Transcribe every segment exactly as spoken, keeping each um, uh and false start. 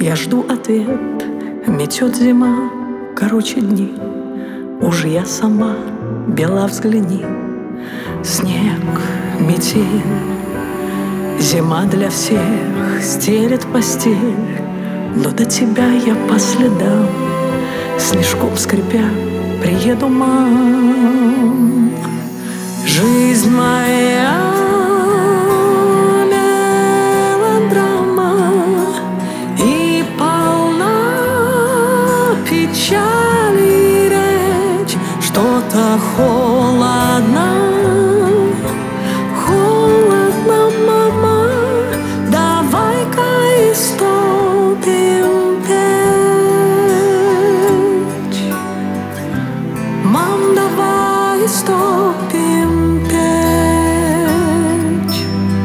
Я жду ответ, метет зима, короче дни. Уж я сама, бела взгляни. Снег, метель, зима для всех стелет постель. Но до тебя я по следам, снежком скрипя, приеду, мам. Жизнь моя мелодрама и полна печали речь. Что-то холодно, холодно, мама. Давай-ка истопим печь. Мам, давай истопим печь.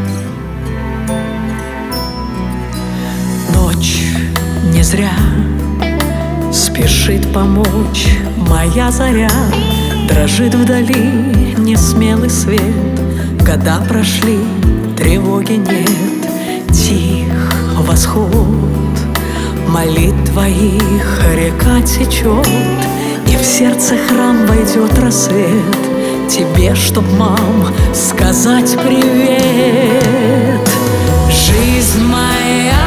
Ночь не зря спешит помочь моя заря. Дрожит вдали несмелый свет. Года прошли, тревоги нет. Тих восход молитв твоих, река течет, и в сердце храм войдет рассвет. Тебе, чтоб, мам, сказать привет. Жизнь моя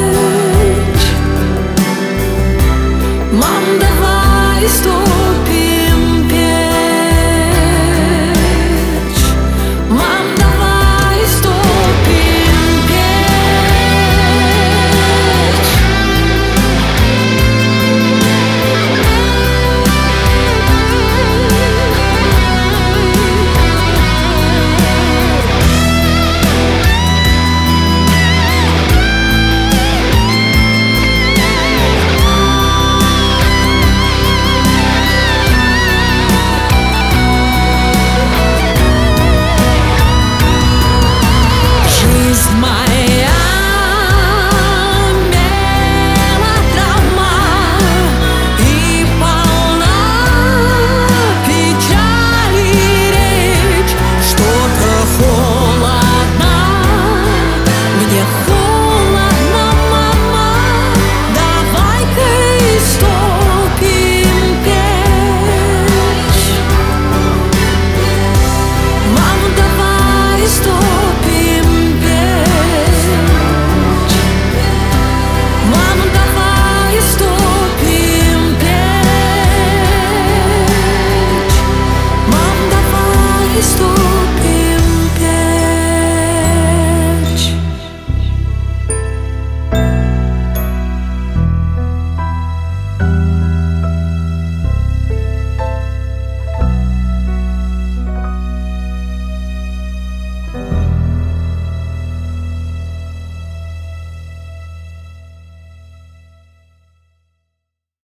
мам, давай стопим.